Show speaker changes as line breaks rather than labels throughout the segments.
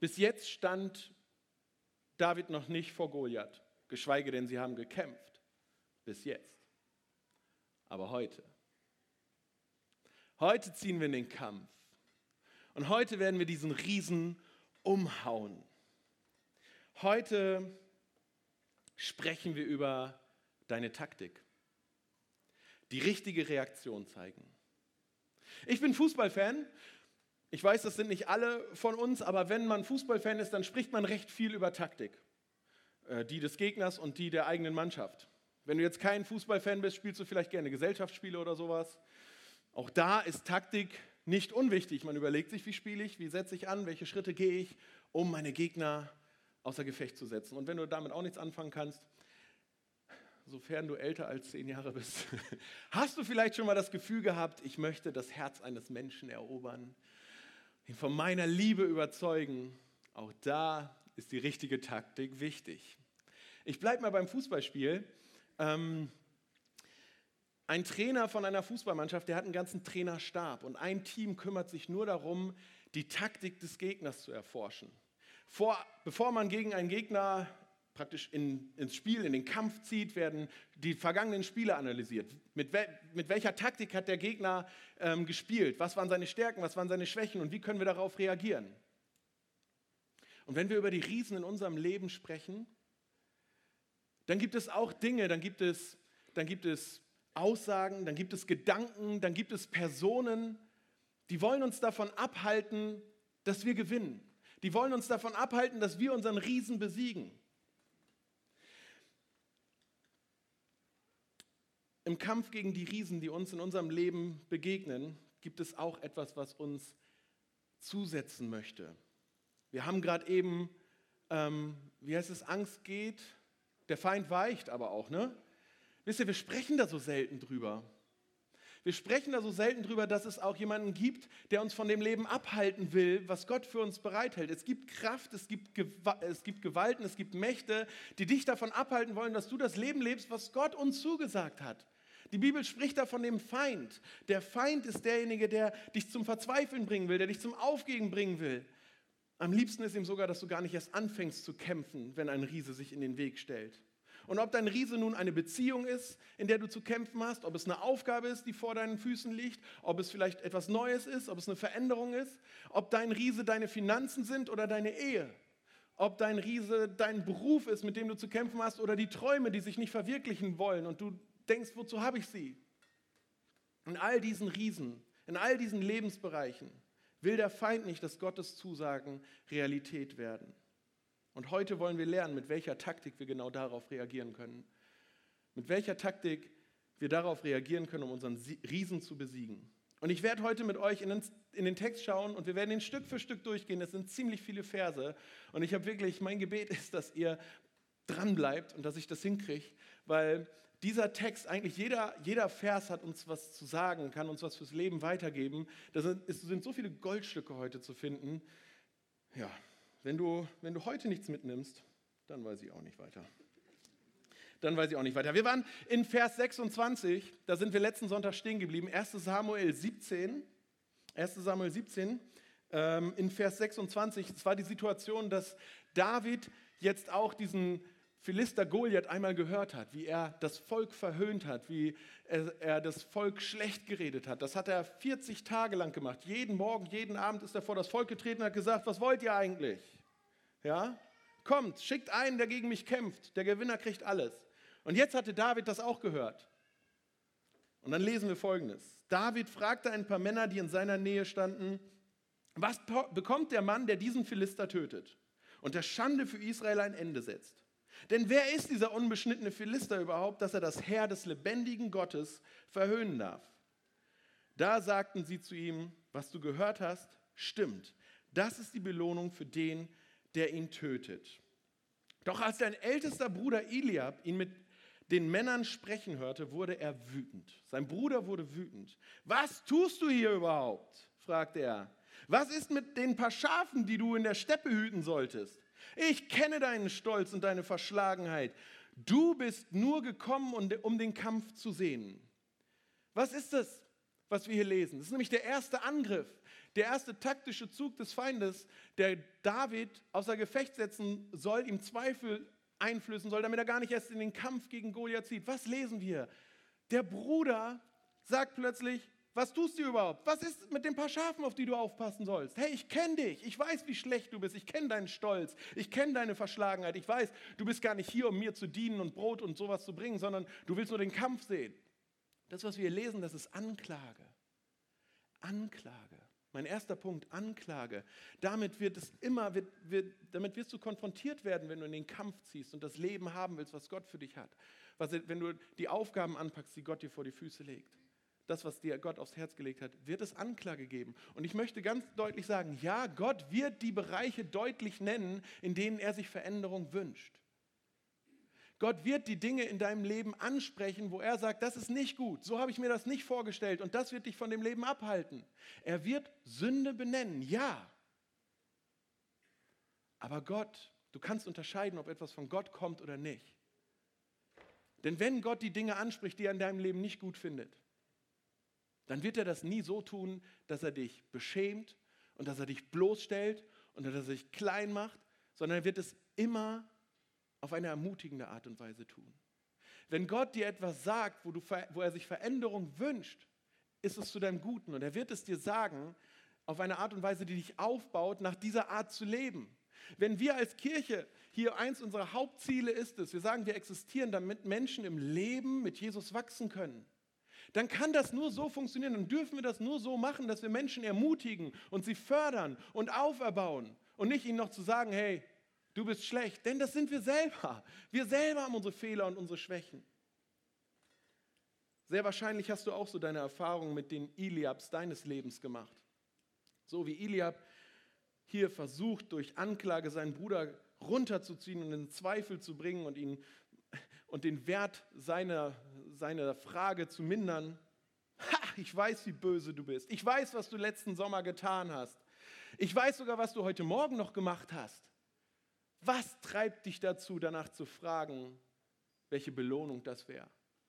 Bis jetzt stand David noch nicht vor Goliath, geschweige denn, sie haben gekämpft. Bis jetzt. Aber heute ziehen wir in den Kampf. Und heute werden wir diesen Riesen umhauen. Heute sprechen wir über deine Taktik. Die richtige Reaktion zeigen. Ich bin Fußballfan. Ich weiß, das sind nicht alle von uns, aber wenn man Fußballfan ist, dann spricht man recht viel über Taktik. Die des Gegners und die der eigenen Mannschaft. Wenn du jetzt kein Fußballfan bist, spielst du vielleicht gerne Gesellschaftsspiele oder sowas. Auch da ist Taktik nicht unwichtig. Man überlegt sich, wie spiele ich, wie setze ich an, welche Schritte gehe ich, um meine Gegner außer Gefecht zu setzen. Und wenn du damit auch nichts anfangen kannst, sofern du älter als 10 Jahre bist, hast du vielleicht schon mal das Gefühl gehabt, ich möchte das Herz eines Menschen erobern, ihn von meiner Liebe überzeugen. Auch da ist die richtige Taktik wichtig. Ich bleibe mal beim Fußballspiel. Ein Trainer von einer Fußballmannschaft, der hat einen ganzen Trainerstab und ein Team kümmert sich nur darum, die Taktik des Gegners zu erforschen. Bevor man gegen einen Gegner praktisch ins Spiel, in den Kampf zieht, werden die vergangenen Spiele analysiert. Mit welcher Taktik hat der Gegner gespielt? Was waren seine Stärken, was waren seine Schwächen und wie können wir darauf reagieren? Und wenn wir über die Riesen in unserem Leben sprechen, dann gibt es auch Dinge, dann gibt es Aussagen, dann gibt es Gedanken, dann gibt es Personen, die wollen uns davon abhalten, dass wir gewinnen. Die wollen uns davon abhalten, dass wir unseren Riesen besiegen. Im Kampf gegen die Riesen, die uns in unserem Leben begegnen, gibt es auch etwas, was uns zusetzen möchte. Wir haben gerade eben, Angst geht, der Feind weicht aber auch, ne? Wisst ihr, wir sprechen da so selten drüber. Wir sprechen da so selten drüber, dass es auch jemanden gibt, der uns von dem Leben abhalten will, was Gott für uns bereithält. Es gibt Kraft, es gibt Gewalten, es gibt Mächte, die dich davon abhalten wollen, dass du das Leben lebst, was Gott uns zugesagt hat. Die Bibel spricht da von dem Feind. Der Feind ist derjenige, der dich zum Verzweifeln bringen will, der dich zum Aufgeben bringen will. Am liebsten ist ihm sogar, dass du gar nicht erst anfängst zu kämpfen, wenn ein Riese sich in den Weg stellt. Und ob dein Riese nun eine Beziehung ist, in der du zu kämpfen hast, ob es eine Aufgabe ist, die vor deinen Füßen liegt, ob es vielleicht etwas Neues ist, ob es eine Veränderung ist, ob dein Riese deine Finanzen sind oder deine Ehe, ob dein Riese dein Beruf ist, mit dem du zu kämpfen hast oder die Träume, die sich nicht verwirklichen wollen und du denkst, wozu habe ich sie? In all diesen Riesen, in all diesen Lebensbereichen will der Feind nicht, dass Gottes Zusagen Realität werden. Und heute wollen wir lernen, mit welcher Taktik wir genau darauf reagieren können. Mit welcher Taktik wir darauf reagieren können, um unseren Riesen zu besiegen. Und ich werde heute mit euch in den Text schauen und wir werden ihn Stück für Stück durchgehen. Es sind ziemlich viele Verse und ich habe wirklich, mein Gebet ist, dass ihr dranbleibt und dass ich das hinkriege, weil dieser Text, eigentlich jeder Vers hat uns was zu sagen, kann uns was fürs Leben weitergeben. Es sind so viele Goldstücke heute zu finden. Ja, wenn du heute nichts mitnimmst, dann weiß ich auch nicht weiter. Wir waren in Vers 26, da sind wir letzten Sonntag stehen geblieben, 1. Samuel 17, in Vers 26, es war die Situation, dass David jetzt auch diesen Philister Goliath einmal gehört hat, wie er das Volk verhöhnt hat, wie er das Volk schlecht geredet hat. Das hat er 40 Tage lang gemacht. Jeden Morgen, jeden Abend ist er vor das Volk getreten und hat gesagt, was wollt ihr eigentlich? Ja? Kommt, schickt einen, der gegen mich kämpft. Der Gewinner kriegt alles. Und jetzt hatte David das auch gehört. Und dann lesen wir Folgendes. David fragte ein paar Männer, die in seiner Nähe standen, was bekommt der Mann, der diesen Philister tötet und der Schande für Israel ein Ende setzt? Denn wer ist dieser unbeschnittene Philister überhaupt, dass er das Heer des lebendigen Gottes verhöhnen darf? Da sagten sie zu ihm, was du gehört hast, stimmt. Das ist die Belohnung für den, der ihn tötet. Doch als sein ältester Bruder Eliab ihn mit den Männern sprechen hörte, wurde er wütend. Sein Bruder wurde wütend. Was tust du hier überhaupt? Fragte er. Was ist mit den paar Schafen, die du in der Steppe hüten solltest? Ich kenne deinen Stolz und deine Verschlagenheit. Du bist nur gekommen, um den Kampf zu sehen. Was ist das, was wir hier lesen? Das ist nämlich der erste Angriff. Der erste taktische Zug des Feindes, der David außer Gefecht setzen soll, ihm Zweifel einflößen soll, damit er gar nicht erst in den Kampf gegen Goliath zieht. Was lesen wir? Der Bruder sagt plötzlich, was tust du überhaupt? Was ist mit den paar Schafen, auf die du aufpassen sollst? Hey, ich kenne dich. Ich weiß, wie schlecht du bist. Ich kenne deinen Stolz. Ich kenne deine Verschlagenheit. Ich weiß, du bist gar nicht hier, um mir zu dienen und Brot und sowas zu bringen, sondern du willst nur den Kampf sehen. Das, was wir hier lesen, das ist Anklage. Anklage. Mein erster Punkt, Anklage. Damit damit wirst du konfrontiert werden, wenn du in den Kampf ziehst und das Leben haben willst, was Gott für dich hat. Wenn du die Aufgaben anpackst, die Gott dir vor die Füße legt. Das, was dir Gott aufs Herz gelegt hat, wird es Anklage geben. Und ich möchte ganz deutlich sagen, ja, Gott wird die Bereiche deutlich nennen, in denen er sich Veränderung wünscht. Gott wird die Dinge in deinem Leben ansprechen, wo er sagt, das ist nicht gut, so habe ich mir das nicht vorgestellt und das wird dich von dem Leben abhalten. Er wird Sünde benennen, ja. Aber Gott, du kannst unterscheiden, ob etwas von Gott kommt oder nicht. Denn wenn Gott die Dinge anspricht, die er in deinem Leben nicht gut findet, dann wird er das nie so tun, dass er dich beschämt und dass er dich bloßstellt und dass er sich klein macht, sondern er wird es immer auf eine ermutigende Art und Weise tun. Wenn Gott dir etwas sagt, wo er sich Veränderung wünscht, ist es zu deinem Guten. Und er wird es dir sagen, auf eine Art und Weise, die dich aufbaut, nach dieser Art zu leben. Wenn wir als Kirche, hier eins unserer Hauptziele ist es, wir sagen, wir existieren, damit Menschen im Leben mit Jesus wachsen können, dann kann das nur so funktionieren, dann dürfen wir das nur so machen, dass wir Menschen ermutigen und sie fördern und auferbauen und nicht ihnen noch zu sagen, hey, du bist schlecht, denn das sind wir selber. Wir selber haben unsere Fehler und unsere Schwächen. Sehr wahrscheinlich hast du auch so deine Erfahrungen mit den Eliabs deines Lebens gemacht. So wie Eliab hier versucht, durch Anklage seinen Bruder runterzuziehen und in Zweifel zu bringen und den Wert seiner Frage zu mindern. Ha, ich weiß, wie böse du bist. Ich weiß, was du letzten Sommer getan hast. Ich weiß sogar, was du heute Morgen noch gemacht hast. Was treibt dich dazu, danach zu fragen, welche Belohnung das wäre?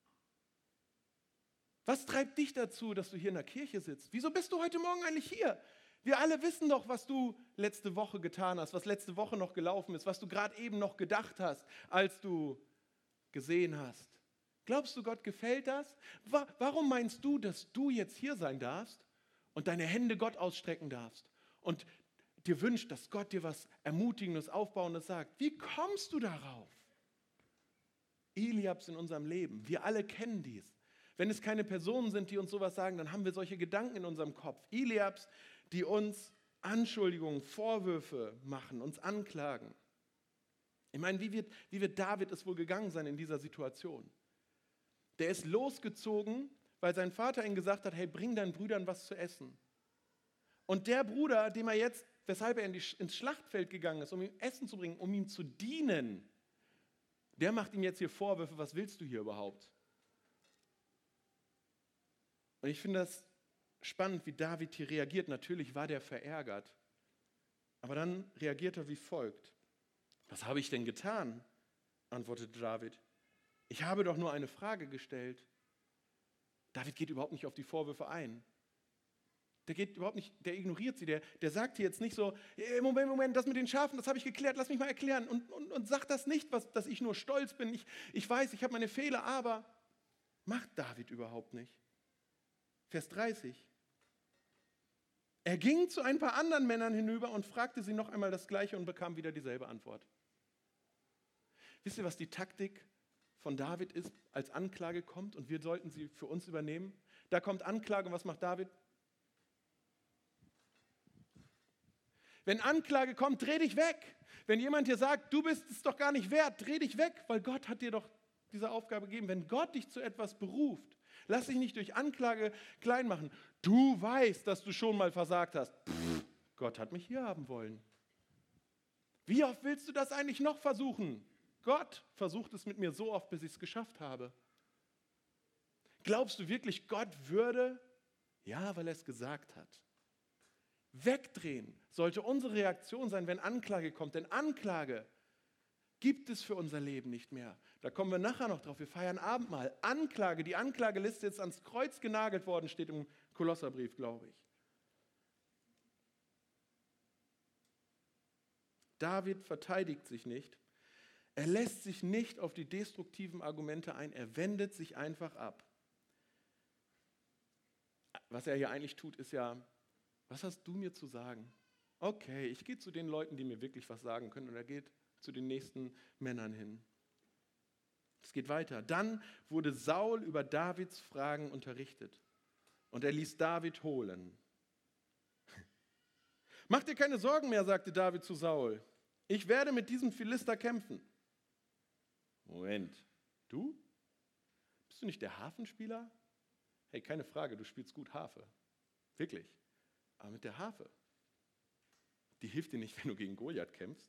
Was treibt dich dazu, dass du hier in der Kirche sitzt? Wieso bist du heute Morgen eigentlich hier? Wir alle wissen doch, was du letzte Woche getan hast, was letzte Woche noch gelaufen ist, was du gerade eben noch gedacht hast, als du gesehen hast. Glaubst du, Gott gefällt das? Warum meinst du, dass du jetzt hier sein darfst und deine Hände Gott ausstrecken darfst und dir wünscht, dass Gott dir was Ermutigendes, Aufbauendes sagt? Wie kommst du darauf? Eliabs in unserem Leben, wir alle kennen dies. Wenn es keine Personen sind, die uns sowas sagen, dann haben wir solche Gedanken in unserem Kopf. Eliabs, die uns Anschuldigungen, Vorwürfe machen, uns anklagen. Ich meine, wie wird David es wohl gegangen sein in dieser Situation? Der ist losgezogen, weil sein Vater ihm gesagt hat, hey, bring deinen Brüdern was zu essen. Und der Bruder, weshalb er ins Schlachtfeld gegangen ist, um ihm Essen zu bringen, um ihm zu dienen, der macht ihm jetzt hier Vorwürfe, was willst du hier überhaupt? Und ich finde das spannend, wie David hier reagiert. Natürlich war der verärgert, aber dann reagiert er wie folgt. Was habe ich denn getan? Antwortete David. Ich habe doch nur eine Frage gestellt. David geht überhaupt nicht auf die Vorwürfe ein. Der ignoriert sie, der sagt hier jetzt nicht so, Moment, das mit den Schafen, das habe ich geklärt, lass mich mal erklären und sagt das nicht, dass ich nur stolz bin, ich weiß, ich habe meine Fehler, aber macht David überhaupt nicht. Vers 30. Er ging zu ein paar anderen Männern hinüber und fragte sie noch einmal das Gleiche und bekam wieder dieselbe Antwort. Wisst ihr, was die Taktik von David ist, als Anklage kommt und wir sollten sie für uns übernehmen? Da kommt Anklage und was macht David? Wenn Anklage kommt, dreh dich weg. Wenn jemand dir sagt, du bist es doch gar nicht wert, dreh dich weg, weil Gott hat dir doch diese Aufgabe gegeben. Wenn Gott dich zu etwas beruft, lass dich nicht durch Anklage klein machen. Du weißt, dass du schon mal versagt hast. Gott hat mich hier haben wollen. Wie oft willst du das eigentlich noch versuchen? Gott versucht es mit mir so oft, bis ich es geschafft habe. Glaubst du wirklich, Gott würde? Ja, weil er es gesagt hat. Wegdrehen sollte unsere Reaktion sein, wenn Anklage kommt. Denn Anklage gibt es für unser Leben nicht mehr. Da kommen wir nachher noch drauf. Wir feiern Abendmahl. Anklage, die Anklageliste ist ans Kreuz genagelt worden, steht im Kolosserbrief, glaube ich. David verteidigt sich nicht. Er lässt sich nicht auf die destruktiven Argumente ein. Er wendet sich einfach ab. Was er hier eigentlich tut, ist ja, was hast du mir zu sagen? Okay, ich gehe zu den Leuten, die mir wirklich was sagen können, und er geht zu den nächsten Männern hin. Es geht weiter. Dann wurde Saul über Davids Fragen unterrichtet und er ließ David holen. Mach dir keine Sorgen mehr, sagte David zu Saul. Ich werde mit diesem Philister kämpfen. Moment, du? Bist du nicht der Harfenspieler? Hey, keine Frage, du spielst gut Harfe. Wirklich. Aber mit der Harfe, die hilft dir nicht, wenn du gegen Goliath kämpfst.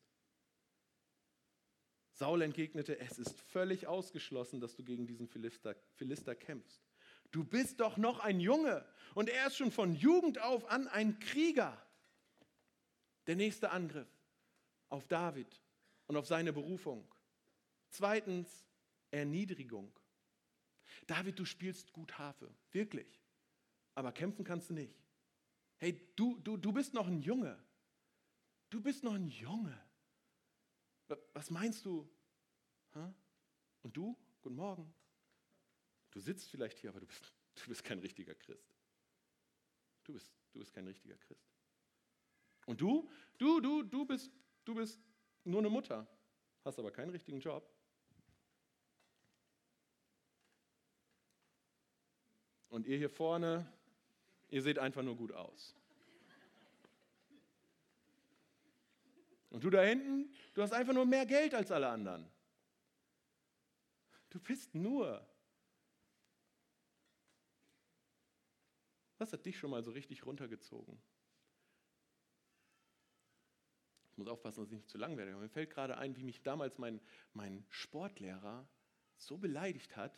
Saul entgegnete, es ist völlig ausgeschlossen, dass du gegen diesen Philister kämpfst. Du bist doch noch ein Junge und er ist schon von Jugend auf an ein Krieger. Der nächste Angriff auf David und auf seine Berufung. Zweitens, Erniedrigung. David, du spielst gut Harfe, wirklich, aber kämpfen kannst du nicht. Hey, du bist noch ein Junge. Du bist noch ein Junge. Was meinst du? Und du? Guten Morgen. Du sitzt vielleicht hier, aber du bist kein richtiger Christ. Du bist kein richtiger Christ. Und du bist nur eine Mutter, hast aber keinen richtigen Job. Und ihr hier vorne, ihr seht einfach nur gut aus. Und du da hinten, du hast einfach nur mehr Geld als alle anderen. Du bist nur. Was hat dich schon mal so richtig runtergezogen? Ich muss aufpassen, dass ich nicht zu lang werde. Mir fällt gerade ein, wie mich damals mein Sportlehrer so beleidigt hat.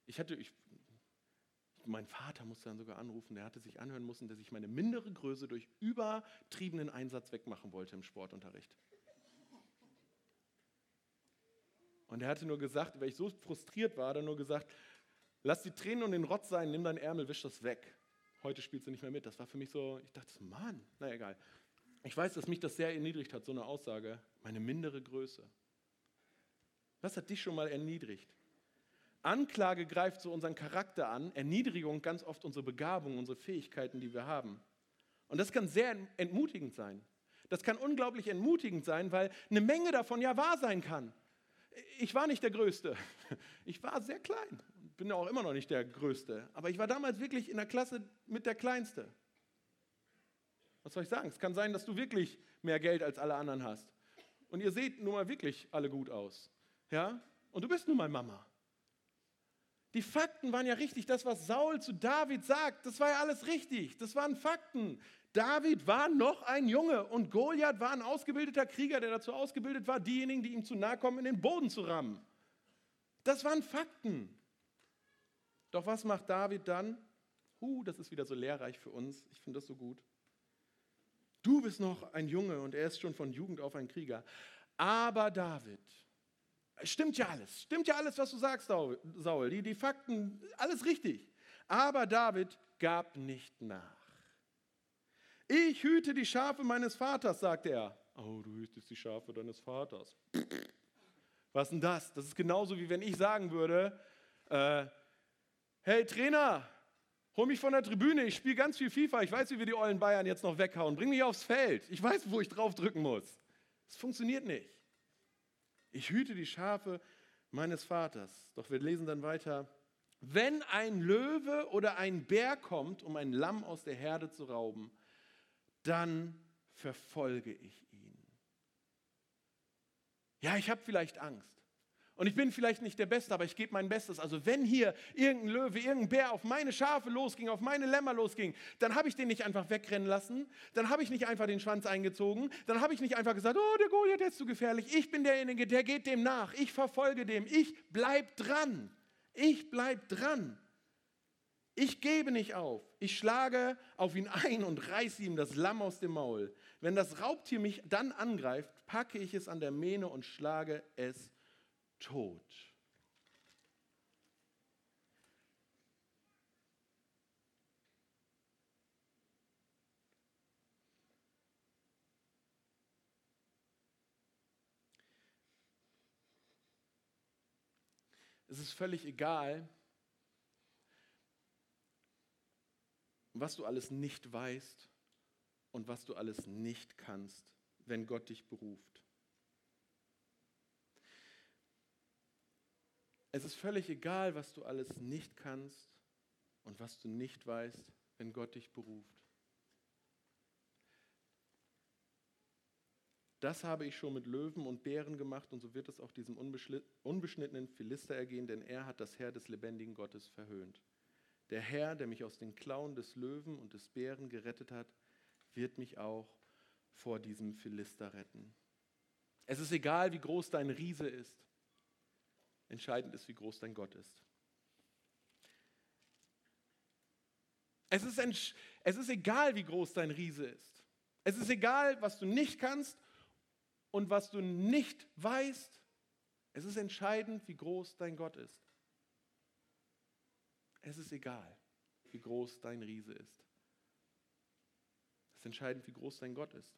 Mein Vater musste dann sogar anrufen, der hatte sich anhören müssen, dass ich meine mindere Größe durch übertriebenen Einsatz wegmachen wollte im Sportunterricht. Und er hatte nur gesagt, weil ich so frustriert war, hat er nur gesagt, lass die Tränen und den Rotz sein, nimm deinen Ärmel, wisch das weg. Heute spielst du nicht mehr mit. Das war für mich so, ich dachte, Mann, na egal. Ich weiß, dass mich das sehr erniedrigt hat, so eine Aussage, meine mindere Größe. Was hat dich schon mal erniedrigt? Anklage greift so unseren Charakter an, Erniedrigung ganz oft unsere Begabung, unsere Fähigkeiten, die wir haben. Und das kann sehr entmutigend sein. Das kann unglaublich entmutigend sein, weil eine Menge davon ja wahr sein kann. Ich war nicht der Größte. Ich war sehr klein. Bin auch immer noch nicht der Größte. Aber ich war damals wirklich in der Klasse mit der Kleinste. Was soll ich sagen? Es kann sein, dass du wirklich mehr Geld als alle anderen hast. Und ihr seht nun mal wirklich alle gut aus. Ja? Und du bist nun mal Mama. Die Fakten waren ja richtig. Das, was Saul zu David sagt, das war ja alles richtig. Das waren Fakten. David war noch ein Junge und Goliath war ein ausgebildeter Krieger, der dazu ausgebildet war, diejenigen, die ihm zu nahe kommen, in den Boden zu rammen. Das waren Fakten. Doch was macht David dann? Das ist wieder so lehrreich für uns. Ich finde das so gut. Du bist noch ein Junge und er ist schon von Jugend auf ein Krieger. Aber David, stimmt ja alles, was du sagst, Saul, die Fakten, alles richtig. Aber David gab nicht nach. Ich hüte die Schafe meines Vaters, sagte er. Oh, du hütest die Schafe deines Vaters. Was denn das? Das ist genauso, wie wenn ich sagen würde, hey Trainer, hol mich von der Tribüne, ich spiele ganz viel FIFA, ich weiß, wie wir die ollen Bayern jetzt noch weghauen, bring mich aufs Feld, ich weiß, wo ich drauf drücken muss. Das funktioniert nicht. Ich hüte die Schafe meines Vaters. Doch wir lesen dann weiter. Wenn ein Löwe oder ein Bär kommt, um ein Lamm aus der Herde zu rauben, dann verfolge ich ihn. Ja, ich habe vielleicht Angst. Und ich bin vielleicht nicht der Beste, aber ich gebe mein Bestes. Also wenn hier irgendein Löwe, irgendein Bär auf meine Schafe losging, auf meine Lämmer losging, dann habe ich den nicht einfach wegrennen lassen, dann habe ich nicht einfach den Schwanz eingezogen, dann habe ich nicht einfach gesagt, oh, der Goliath, der ist zu gefährlich. Ich bin derjenige, der geht dem nach, ich verfolge dem, ich bleib dran. Ich bleib dran. Ich gebe nicht auf. Ich schlage auf ihn ein und reiße ihm das Lamm aus dem Maul. Wenn das Raubtier mich dann angreift, packe ich es an der Mähne und schlage es tot. Es ist völlig egal, was du alles nicht weißt und was du alles nicht kannst, wenn Gott dich beruft. Es ist völlig egal, was du alles nicht kannst und was du nicht weißt, wenn Gott dich beruft. Das habe ich schon mit Löwen und Bären gemacht und so wird es auch diesem unbeschnittenen Philister ergehen, denn er hat das Heer des lebendigen Gottes verhöhnt. Der Herr, der mich aus den Klauen des Löwen und des Bären gerettet hat, wird mich auch vor diesem Philister retten. Es ist egal, wie groß dein Riese ist. Entscheidend ist, wie groß dein Gott ist. Es ist egal, wie groß dein Riese ist. Es ist egal, was du nicht kannst und was du nicht weißt. Es ist entscheidend, wie groß dein Gott ist. Es ist egal, wie groß dein Riese ist. Es ist entscheidend, wie groß dein Gott ist.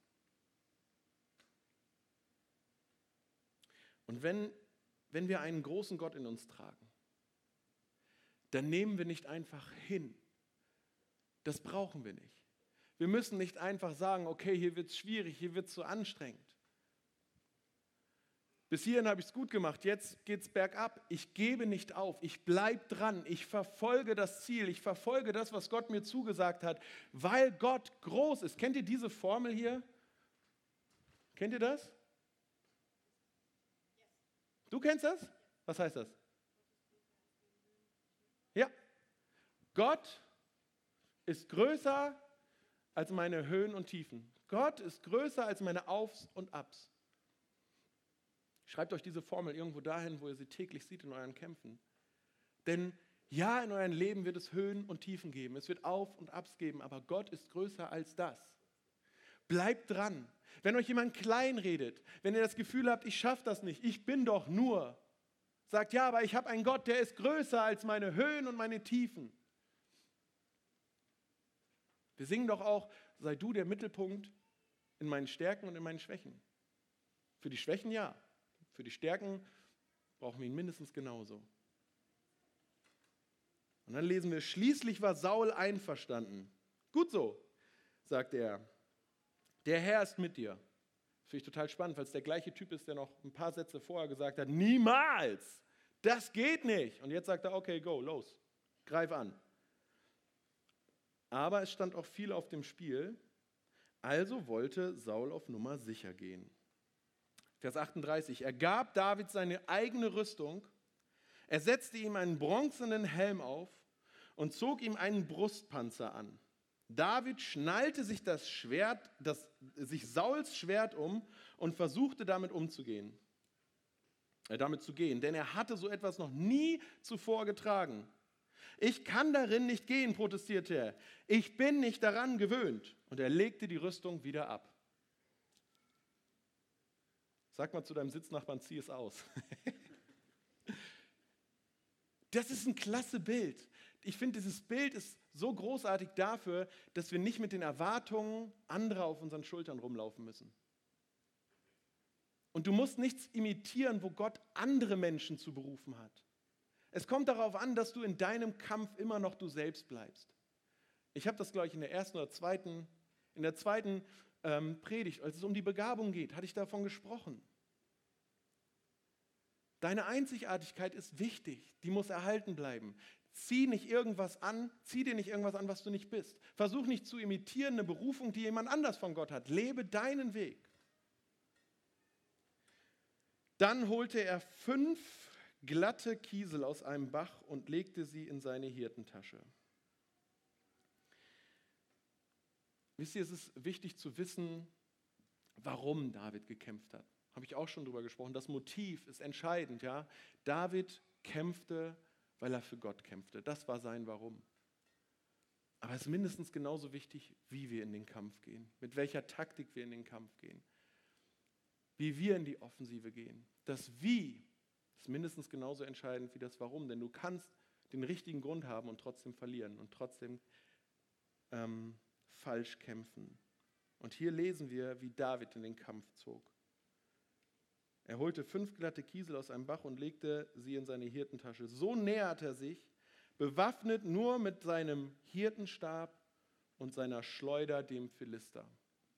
Und wenn wir einen großen Gott in uns tragen, dann nehmen wir nicht einfach hin. Das brauchen wir nicht. Wir müssen nicht einfach sagen, okay, hier wird es schwierig, hier wird es so anstrengend. Bis hierhin habe ich es gut gemacht, jetzt geht es bergab. Ich gebe nicht auf, ich bleibe dran, ich verfolge das Ziel, ich verfolge das, was Gott mir zugesagt hat, weil Gott groß ist. Kennt ihr diese Formel hier? Kennt ihr das? Du kennst das? Was heißt das? Ja. Gott ist größer als meine Höhen und Tiefen. Gott ist größer als meine Aufs und Abs. Schreibt euch diese Formel irgendwo dahin, wo ihr sie täglich seht in euren Kämpfen. Denn ja, in eurem Leben wird es Höhen und Tiefen geben. Es wird Auf und Abs geben, aber Gott ist größer als das. Bleibt dran. Wenn euch jemand klein redet, wenn ihr das Gefühl habt, ich schaffe das nicht, ich bin doch nur, sagt, ja, aber ich habe einen Gott, der ist größer als meine Höhen und meine Tiefen. Wir singen doch auch, sei du der Mittelpunkt in meinen Stärken und in meinen Schwächen. Für die Schwächen ja, für die Stärken brauchen wir ihn mindestens genauso. Und dann lesen wir, schließlich war Saul einverstanden. Gut so, sagt er. Der Herr ist mit dir. Das finde ich total spannend, weil es der gleiche Typ ist, der noch ein paar Sätze vorher gesagt hat, niemals, das geht nicht. Und jetzt sagt er, okay, go, los, greif an. Aber es stand auch viel auf dem Spiel, also wollte Saul auf Nummer sicher gehen. Vers 38, er gab David seine eigene Rüstung, er setzte ihm einen bronzenen Helm auf und zog ihm einen Brustpanzer an. David schnallte sich sich Sauls Schwert um und versuchte damit zu gehen, denn er hatte so etwas noch nie zuvor getragen. Ich kann darin nicht gehen, protestierte er. Ich bin nicht daran gewöhnt. Und er legte die Rüstung wieder ab. Sag mal zu deinem Sitznachbarn, zieh es aus. Das ist ein klasse Bild. Ich finde, dieses Bild ist so großartig dafür, dass wir nicht mit den Erwartungen anderer auf unseren Schultern rumlaufen müssen. Und du musst nichts imitieren, wo Gott andere Menschen zu berufen hat. Es kommt darauf an, dass du in deinem Kampf immer noch du selbst bleibst. Ich habe das, glaube ich, in der zweiten Predigt, als es um die Begabung geht, hatte ich davon gesprochen. Deine Einzigartigkeit ist wichtig, die muss erhalten bleiben. Zieh dir nicht irgendwas an, was du nicht bist. Versuch nicht zu imitieren eine Berufung, die jemand anders von Gott hat. Lebe deinen Weg. Dann holte er 5 glatte Kiesel aus einem Bach und legte sie in seine Hirtentasche. Wisst ihr, es ist wichtig zu wissen, warum David gekämpft hat. Habe ich auch schon drüber gesprochen. Das Motiv ist entscheidend. Ja? David kämpfte, weil er für Gott kämpfte. Das war sein Warum. Aber es ist mindestens genauso wichtig, wie wir in den Kampf gehen, mit welcher Taktik wir in den Kampf gehen, wie wir in die Offensive gehen. Das Wie ist mindestens genauso entscheidend wie das Warum, denn du kannst den richtigen Grund haben und trotzdem verlieren und trotzdem falsch kämpfen. Und hier lesen wir, wie David in den Kampf zog. Er holte 5 glatte Kiesel aus einem Bach und legte sie in seine Hirtentasche. So nähert er sich, bewaffnet nur mit seinem Hirtenstab und seiner Schleuder dem Philister.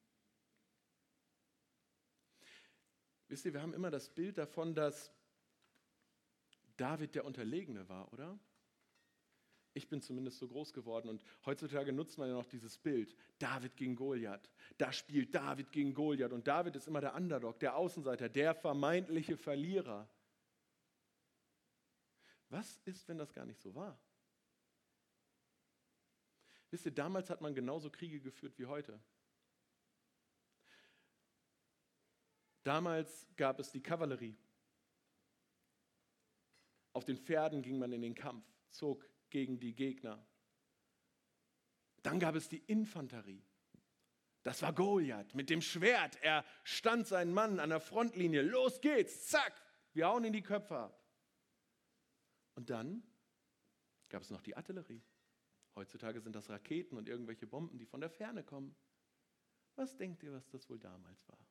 Wisst ihr, wir haben immer das Bild davon, dass David der Unterlegene war, oder? Ich bin zumindest so groß geworden und heutzutage nutzt man ja noch dieses Bild, David gegen Goliath. Da spielt David gegen Goliath und David ist immer der Underdog, der Außenseiter, der vermeintliche Verlierer. Was ist, wenn das gar nicht so war? Wisst ihr, damals hat man genauso Kriege geführt wie heute. Damals gab es die Kavallerie. Auf den Pferden ging man in den Kampf, zog gegen die Gegner. Dann gab es die Infanterie. Das war Goliath mit dem Schwert. Er stand seinen Mann an der Frontlinie. Los geht's, zack, wir hauen in die Köpfe ab. Und dann gab es noch die Artillerie. Heutzutage sind das Raketen und irgendwelche Bomben, die von der Ferne kommen. Was denkt ihr, was das wohl damals war?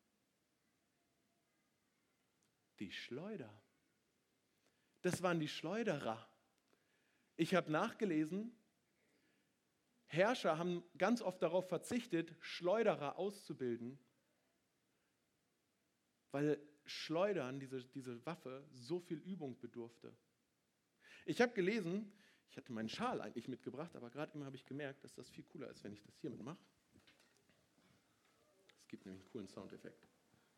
Die Schleuder. Das waren die Schleuderer. Ich habe nachgelesen, Herrscher haben ganz oft darauf verzichtet, Schleuderer auszubilden, weil Schleudern, diese Waffe, so viel Übung bedurfte. Ich habe gelesen, ich hatte meinen Schal eigentlich mitgebracht, aber gerade eben habe ich gemerkt, dass das viel cooler ist, wenn ich das hier mitmache. Es gibt nämlich einen coolen Soundeffekt.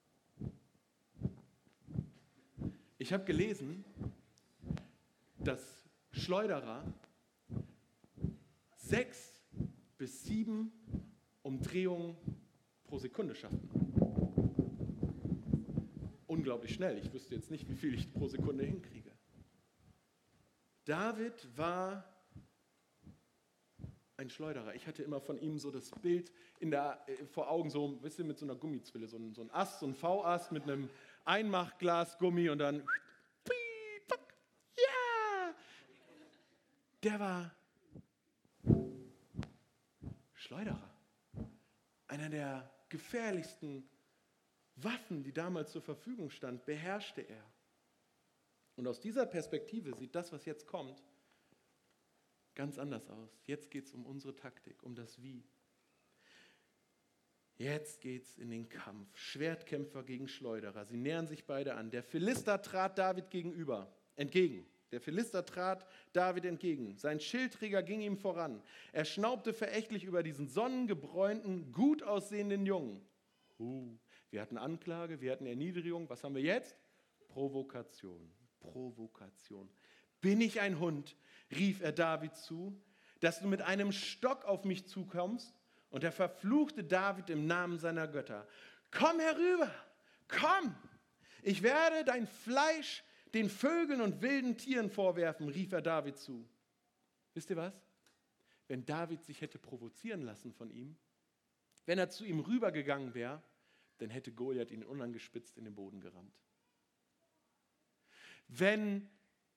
Ich habe gelesen, dass Schleuderer 6 bis 7 Umdrehungen pro Sekunde schafften. Unglaublich schnell. Ich wüsste jetzt nicht, wie viel ich pro Sekunde hinkriege. David war ein Schleuderer. Ich hatte immer von ihm so das Bild vor Augen, so ein bisschen mit so einer Gummizwille, so ein Ast, so ein V-Ast mit einem Einmachglasgummi und dann ja! Der war Schleuderer. Einer der gefährlichsten Waffen, die damals zur Verfügung stand, beherrschte er. Und aus dieser Perspektive sieht das, was jetzt kommt, ganz anders aus. Jetzt geht es um unsere Taktik, um das Wie. Jetzt geht es in den Kampf. Schwertkämpfer gegen Schleuderer. Sie nähern sich beide an. Der Philister trat David entgegen. Der Philister trat David entgegen. Sein Schildträger ging ihm voran. Er schnaubte verächtlich über diesen sonnengebräunten, gut aussehenden Jungen. Wir hatten Anklage, wir hatten Erniedrigung. Was haben wir jetzt? Provokation. Provokation. Bin ich ein Hund, rief er David zu, dass du mit einem Stock auf mich zukommst? Und er verfluchte David im Namen seiner Götter. Komm herüber, komm, ich werde dein Fleisch den Vögeln und wilden Tieren vorwerfen, rief er David zu. Wisst ihr was? Wenn David sich hätte provozieren lassen von ihm, wenn er zu ihm rübergegangen wäre, dann hätte Goliath ihn unangespitzt in den Boden gerammt. Wenn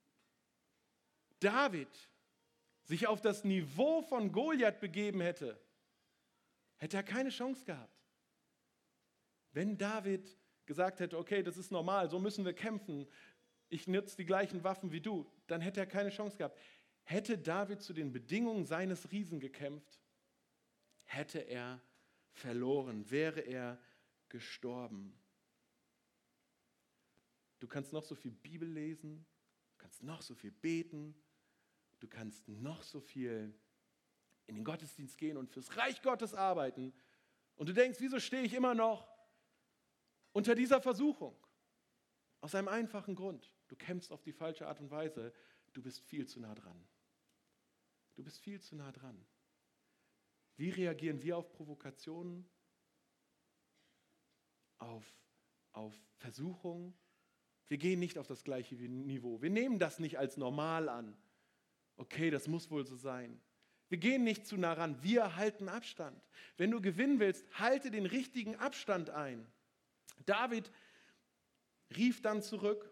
David sich auf das Niveau von Goliath begeben hätte, hätte er keine Chance gehabt. Wenn David gesagt hätte, okay, das ist normal, so müssen wir kämpfen, ich nutze die gleichen Waffen wie du, dann hätte er keine Chance gehabt. Hätte David zu den Bedingungen seines Riesen gekämpft, hätte er verloren, wäre er gestorben. Du kannst noch so viel Bibel lesen, du kannst noch so viel beten, du kannst noch so viel in den Gottesdienst gehen und fürs Reich Gottes arbeiten. Und du denkst, wieso stehe ich immer noch unter dieser Versuchung? Aus einem einfachen Grund. Du kämpfst auf die falsche Art und Weise. Du bist viel zu nah dran. Du bist viel zu nah dran. Wie reagieren wir auf Provokationen? Auf Versuchungen? Wir gehen nicht auf das gleiche Niveau. Wir nehmen das nicht als normal an. Okay, das muss wohl so sein. Wir gehen nicht zu nah ran, wir halten Abstand. Wenn du gewinnen willst, halte den richtigen Abstand ein. David rief dann zurück,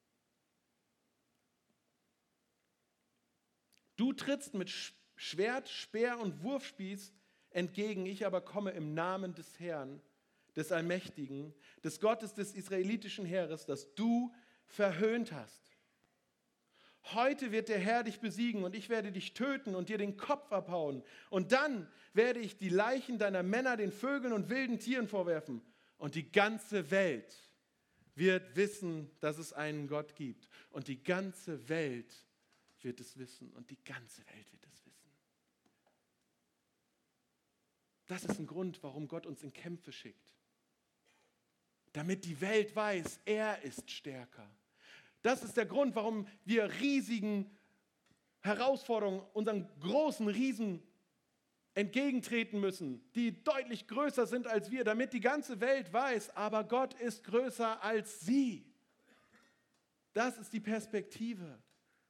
du trittst mit Schwert, Speer und Wurfspieß entgegen, ich aber komme im Namen des Herrn, des Allmächtigen, des Gottes des israelitischen Heeres, das du verhöhnt hast. Heute wird der Herr dich besiegen und ich werde dich töten und dir den Kopf abhauen. Und dann werde ich die Leichen deiner Männer den Vögeln und wilden Tieren vorwerfen. Und die ganze Welt wird wissen, dass es einen Gott gibt. Und die ganze Welt wird es wissen. Und die ganze Welt wird es wissen. Das ist ein Grund, warum Gott uns in Kämpfe schickt. Damit die Welt weiß, er ist stärker. Das ist der Grund, warum wir riesigen Herausforderungen, unseren großen Riesen entgegentreten müssen, die deutlich größer sind als wir, damit die ganze Welt weiß, aber Gott ist größer als sie. Das ist die Perspektive.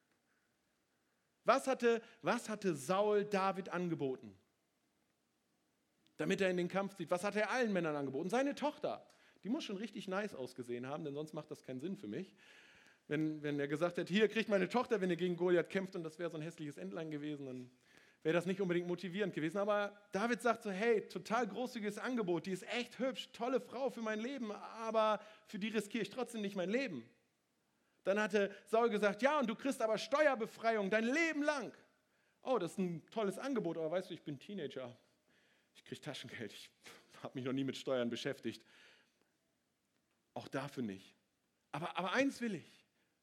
Was hatte Saul David angeboten, damit er in den Kampf zieht? Was hat er allen Männern angeboten? Seine Tochter. Die muss schon richtig nice ausgesehen haben, denn sonst macht das keinen Sinn für mich. Wenn er gesagt hätte, hier kriegt meine Tochter, wenn ihr gegen Goliath kämpft, und das wäre so ein hässliches Entlein gewesen, dann wäre das nicht unbedingt motivierend gewesen. Aber David sagt so, hey, total großzügiges Angebot, die ist echt hübsch, tolle Frau für mein Leben, aber für die riskiere ich trotzdem nicht mein Leben. Dann hatte Saul gesagt, ja, und du kriegst aber Steuerbefreiung dein Leben lang. Oh, das ist ein tolles Angebot, aber weißt du, ich bin Teenager, ich kriege Taschengeld, ich habe mich noch nie mit Steuern beschäftigt. Auch dafür nicht. Aber eins will ich,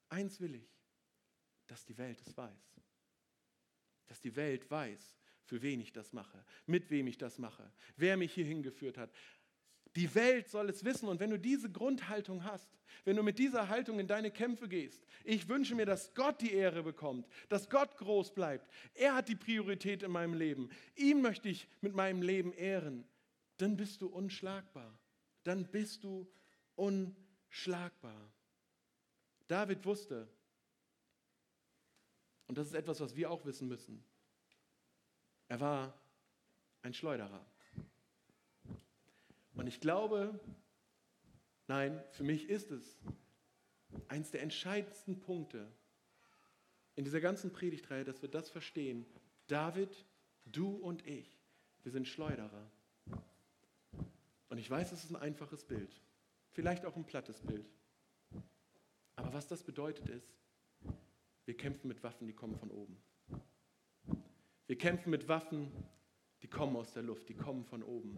dass die Welt es weiß. Dass die Welt weiß, für wen ich das mache, mit wem ich das mache, wer mich hier hingeführt hat. Die Welt soll es wissen, und wenn du diese Grundhaltung hast, wenn du mit dieser Haltung in deine Kämpfe gehst, ich wünsche mir, dass Gott die Ehre bekommt, dass Gott groß bleibt. Er hat die Priorität in meinem Leben. Ihn möchte ich mit meinem Leben ehren. Dann bist du unschlagbar. Dann bist du unschlagbar. David wusste, und das ist etwas, was wir auch wissen müssen, er war ein Schleuderer. Und ich glaube, nein, für mich ist es eines der entscheidendsten Punkte in dieser ganzen Predigtreihe, dass wir das verstehen. David, du und ich, wir sind Schleuderer. Und ich weiß, es ist ein einfaches Bild, vielleicht auch ein plattes Bild. Aber was das bedeutet ist, wir kämpfen mit Waffen, die kommen von oben. Wir kämpfen mit Waffen, die kommen aus der Luft, die kommen von oben.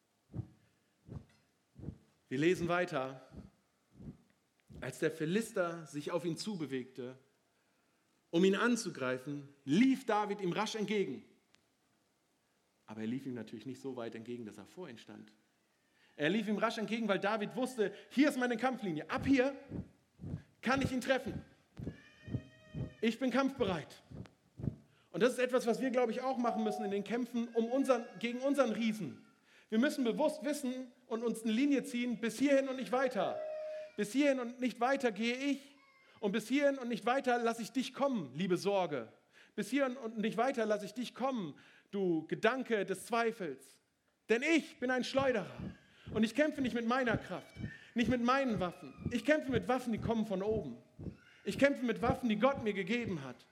Wir lesen weiter. Als der Philister sich auf ihn zubewegte, um ihn anzugreifen, lief David ihm rasch entgegen. Aber er lief ihm natürlich nicht so weit entgegen, dass er vor ihm stand. Er lief ihm rasch entgegen, weil David wusste, hier ist meine Kampflinie. Ab hier kann ich ihn treffen. Ich bin kampfbereit. Und das ist etwas, was wir, glaube ich, auch machen müssen in den Kämpfen gegen unseren Riesen. Wir müssen bewusst wissen und uns eine Linie ziehen, bis hierhin und nicht weiter. Bis hierhin und nicht weiter gehe ich. Und bis hierhin und nicht weiter lasse ich dich kommen, liebe Sorge. Bis hierhin und nicht weiter lasse ich dich kommen, du Gedanke des Zweifels. Denn ich bin ein Schleuderer. Und ich kämpfe nicht mit meiner Kraft, nicht mit meinen Waffen. Ich kämpfe mit Waffen, die kommen von oben. Ich kämpfe mit Waffen, die Gott mir gegeben hat.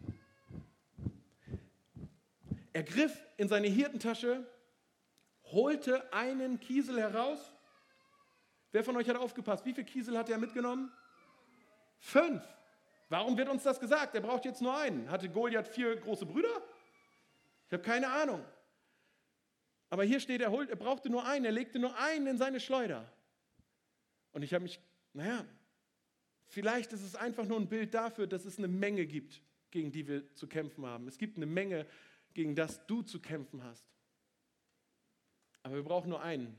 Er griff in seine Hirtentasche, holte einen Kiesel heraus. Wer von euch hat aufgepasst? Wie viel Kiesel hat er mitgenommen? 5. Warum wird uns das gesagt? Er braucht jetzt nur einen. Hatte Goliath 4 große Brüder? Ich habe keine Ahnung. Aber hier steht, er brauchte nur einen. Er legte nur einen in seine Schleuder. Und ich habe mich, vielleicht ist es einfach nur ein Bild dafür, dass es eine Menge gibt, gegen die wir zu kämpfen haben. Es gibt eine Menge, gegen das du zu kämpfen hast. Aber wir brauchen nur einen.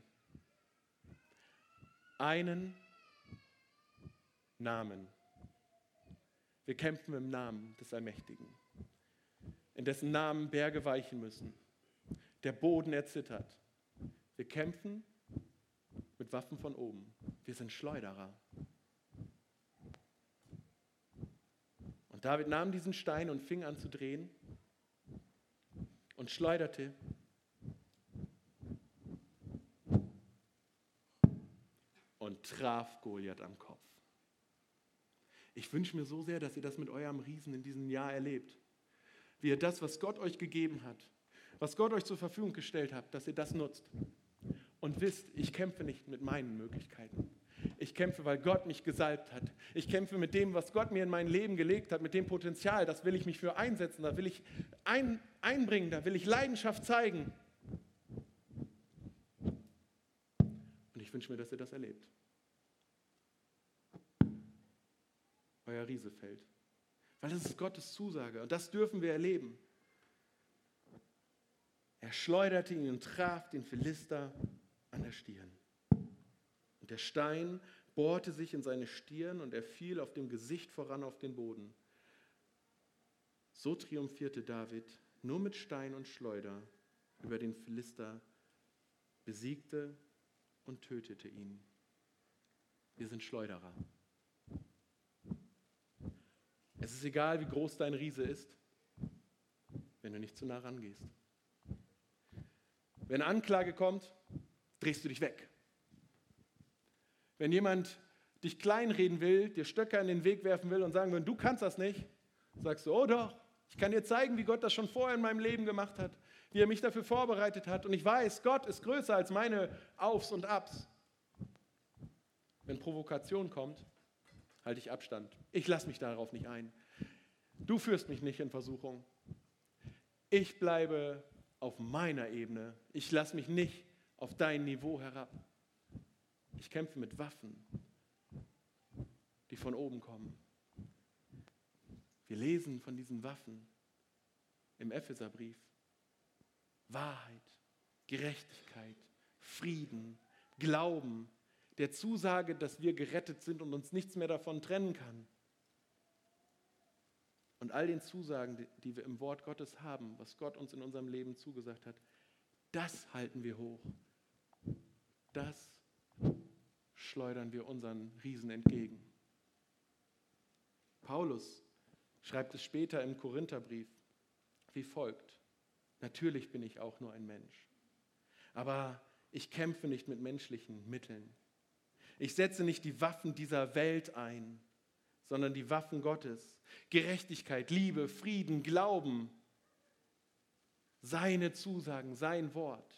Einen Namen. Wir kämpfen im Namen des Allmächtigen, in dessen Namen Berge weichen müssen, der Boden erzittert. Wir kämpfen mit Waffen von oben. Wir sind Schleuderer. Und David nahm diesen Stein und fing an zu drehen und schleuderte und traf Goliath am Kopf. Ich wünsche mir so sehr, dass ihr das mit eurem Riesen in diesem Jahr erlebt. Wie ihr das, was Gott euch gegeben hat, was Gott euch zur Verfügung gestellt hat, dass ihr das nutzt, Und wisst, ich kämpfe nicht mit meinen Möglichkeiten. Ich kämpfe, weil Gott mich gesalbt hat. Ich kämpfe mit dem, was Gott mir in mein Leben gelegt hat, mit dem Potenzial. Das will ich mich für einsetzen, da will ich einbringen, da will ich Leidenschaft zeigen. Und ich wünsche mir, dass ihr das erlebt. Euer Riese fällt. Weil das ist Gottes Zusage und das dürfen wir erleben. Er schleuderte ihn und traf den Philister an der Stirn. Und der Stein bohrte sich in seine Stirn und er fiel auf dem Gesicht voran auf den Boden. So triumphierte David nur mit Stein und Schleuder über den Philister, besiegte und tötete ihn. Wir sind Schleuderer. Es ist egal, wie groß dein Riese ist, wenn du nicht zu nah rangehst. Wenn Anklage kommt, drehst du dich weg. Wenn jemand dich kleinreden will, dir Stöcker in den Weg werfen will und sagen will, du kannst das nicht, sagst du, oh doch, ich kann dir zeigen, wie Gott das schon vorher in meinem Leben gemacht hat, wie er mich dafür vorbereitet hat. Und ich weiß, Gott ist größer als meine Aufs und Abs. Wenn Provokation kommt, halte ich Abstand. Ich lasse mich darauf nicht ein. Du führst mich nicht in Versuchung. Ich bleibe auf meiner Ebene. Ich lasse mich nicht auf dein Niveau herab. Ich kämpfe mit Waffen, die von oben kommen. Wir lesen von diesen Waffen im Epheserbrief. Wahrheit, Gerechtigkeit, Frieden, Glauben, der Zusage, dass wir gerettet sind und uns nichts mehr davon trennen kann. Und all den Zusagen, die wir im Wort Gottes haben, was Gott uns in unserem Leben zugesagt hat, das halten wir hoch. Das schleudern wir unseren Riesen entgegen. Paulus schreibt es später im Korintherbrief wie folgt: Natürlich bin ich auch nur ein Mensch, aber ich kämpfe nicht mit menschlichen Mitteln. Ich setze nicht die Waffen dieser Welt ein, sondern die Waffen Gottes. Gerechtigkeit, Liebe, Frieden, Glauben, seine Zusagen, sein Wort.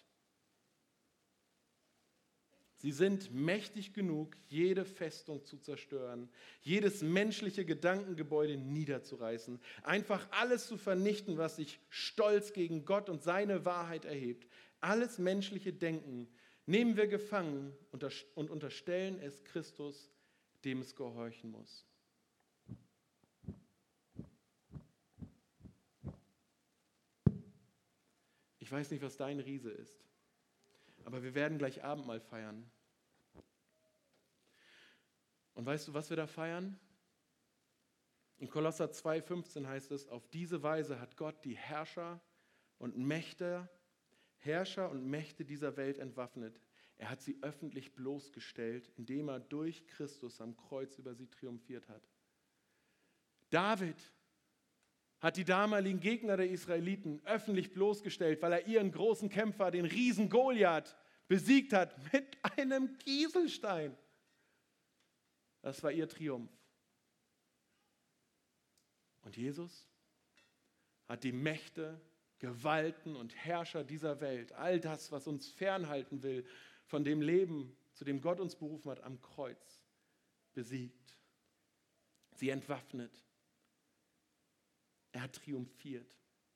Sie sind mächtig genug, jede Festung zu zerstören, jedes menschliche Gedankengebäude niederzureißen, einfach alles zu vernichten, was sich stolz gegen Gott und seine Wahrheit erhebt. Alles menschliche Denken nehmen wir gefangen und unterstellen es Christus, dem es gehorchen muss. Ich weiß nicht, was dein Riese ist, aber wir werden gleich Abendmahl feiern. Und weißt du, was wir da feiern? In Kolosser 2,15 heißt es, auf diese Weise hat Gott die Herrscher und Mächte dieser Welt entwaffnet. Er hat sie öffentlich bloßgestellt, indem er durch Christus am Kreuz über sie triumphiert hat. David hat die damaligen Gegner der Israeliten öffentlich bloßgestellt, weil er ihren großen Kämpfer, den Riesen Goliath, besiegt hat mit einem Kieselstein. Das war ihr Triumph. Und Jesus hat die Mächte, Gewalten und Herrscher dieser Welt, all das, was uns fernhalten will von dem Leben, zu dem Gott uns berufen hat, am Kreuz besiegt. Sie entwaffnet. Er hat triumphiert.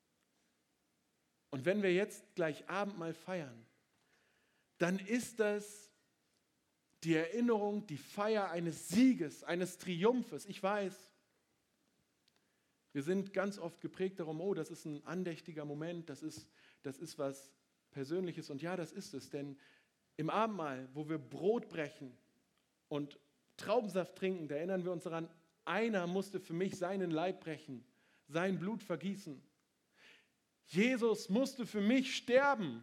Und wenn wir jetzt gleich Abendmahl feiern, dann ist das die Erinnerung, die Feier eines Sieges, eines Triumphes. Ich weiß, wir sind ganz oft geprägt darum, oh, das ist ein andächtiger Moment, das ist was Persönliches. Und ja, das ist es, denn im Abendmahl, wo wir Brot brechen und Traubensaft trinken, da erinnern wir uns daran, einer musste für mich seinen Leib brechen, sein Blut vergießen. Jesus musste für mich sterben.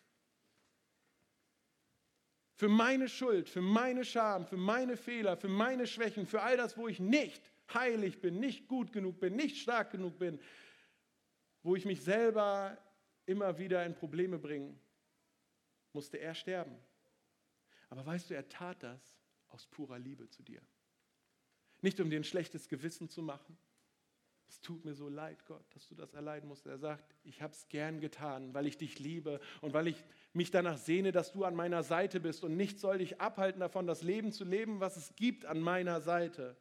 Für meine Schuld, für meine Scham, für meine Fehler, für meine Schwächen, für all das, wo ich nicht heilig bin, nicht gut genug bin, nicht stark genug bin, wo ich mich selber immer wieder in Probleme bringe, musste er sterben. Aber weißt du, er tat das aus purer Liebe zu dir. Nicht um dir ein schlechtes Gewissen zu machen, Es tut mir so leid, Gott, dass du das erleiden musst. Er sagt, ich habe es gern getan, weil ich dich liebe und weil ich mich danach sehne, dass du an meiner Seite bist und nichts soll dich abhalten davon, das Leben zu leben, was es gibt an meiner Seite.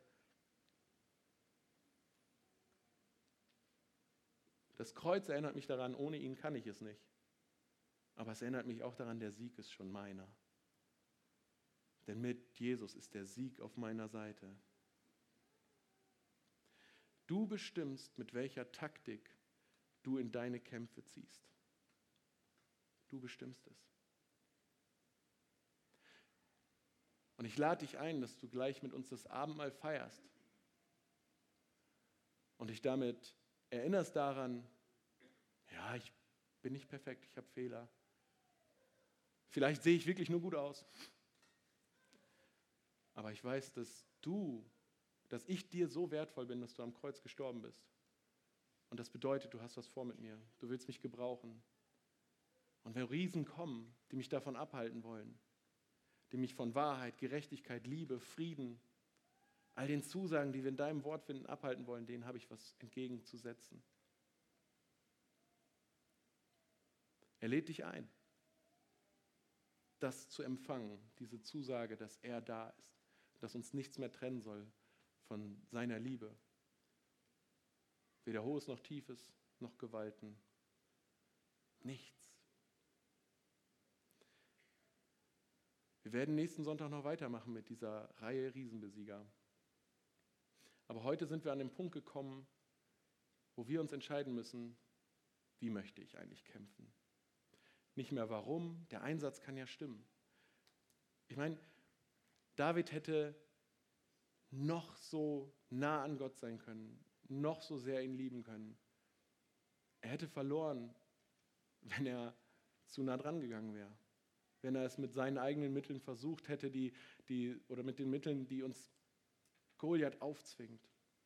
Das Kreuz erinnert mich daran, ohne ihn kann ich es nicht. Aber es erinnert mich auch daran, der Sieg ist schon meiner. Denn mit Jesus ist der Sieg auf meiner Seite. Du bestimmst, mit welcher Taktik du in deine Kämpfe ziehst. Du bestimmst es. Und ich lade dich ein, dass du gleich mit uns das Abendmahl feierst und dich damit erinnerst daran, ja, ich bin nicht perfekt, ich habe Fehler. Vielleicht sehe ich wirklich nur gut aus. Aber ich weiß, dass ich dir so wertvoll bin, dass du am Kreuz gestorben bist. Und das bedeutet, du hast was vor mit mir. Du willst mich gebrauchen. Und wenn Riesen kommen, die mich davon abhalten wollen, die mich von Wahrheit, Gerechtigkeit, Liebe, Frieden, all den Zusagen, die wir in deinem Wort finden, abhalten wollen, denen habe ich was entgegenzusetzen. Er lädt dich ein, das zu empfangen, diese Zusage, dass er da ist, dass uns nichts mehr trennen soll von seiner Liebe. Weder Hohes noch Tiefes, noch Gewalten. Nichts. Wir werden nächsten Sonntag noch weitermachen mit dieser Reihe Riesenbesieger. Aber heute sind wir an den Punkt gekommen, wo wir uns entscheiden müssen, wie möchte ich eigentlich kämpfen? Nicht mehr warum, der Einsatz kann ja stimmen. Ich meine, David hätte noch so nah an Gott sein können, noch so sehr ihn lieben können. Er hätte verloren, wenn er zu nah dran gegangen wäre. Wenn er es mit seinen eigenen Mitteln versucht hätte, oder mit den Mitteln, die uns Goliath aufzwingt.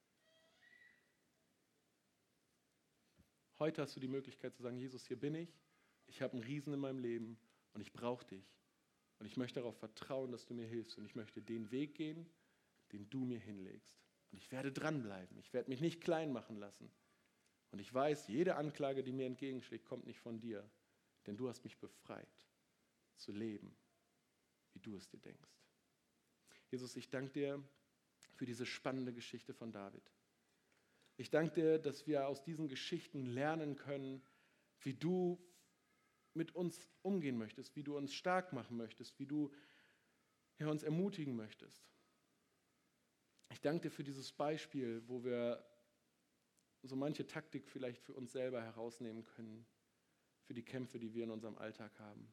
Heute hast du die Möglichkeit zu sagen, Jesus, hier bin ich habe einen Riesen in meinem Leben und ich brauche dich. Und ich möchte darauf vertrauen, dass du mir hilfst. Und ich möchte den Weg gehen, den du mir hinlegst. Und ich werde dranbleiben. Ich werde mich nicht klein machen lassen. Und ich weiß, jede Anklage, die mir entgegenschlägt, kommt nicht von dir. Denn du hast mich befreit, zu leben, wie du es dir denkst. Jesus, ich danke dir für diese spannende Geschichte von David. Ich danke dir, dass wir aus diesen Geschichten lernen können, wie du mit uns umgehen möchtest, wie du uns stark machen möchtest, wie du uns ermutigen möchtest. Ich danke dir für dieses Beispiel, wo wir so manche Taktik vielleicht für uns selber herausnehmen können, für die Kämpfe, die wir in unserem Alltag haben.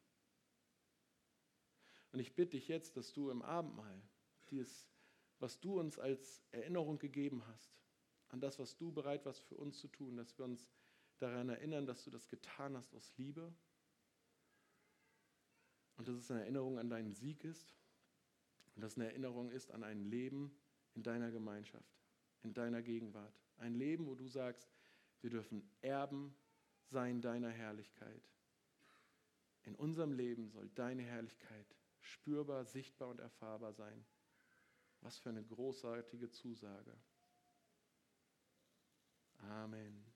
Und ich bitte dich jetzt, dass du im Abendmahl was du uns als Erinnerung gegeben hast, an das, was du bereit warst für uns zu tun, dass wir uns daran erinnern, dass du das getan hast aus Liebe und dass es eine Erinnerung an deinen Sieg ist und dass es eine Erinnerung ist an ein Leben in deiner Gemeinschaft, in deiner Gegenwart. Ein Leben, wo du sagst, wir dürfen Erben sein deiner Herrlichkeit. In unserem Leben soll deine Herrlichkeit spürbar, sichtbar und erfahrbar sein. Was für eine großartige Zusage. Amen.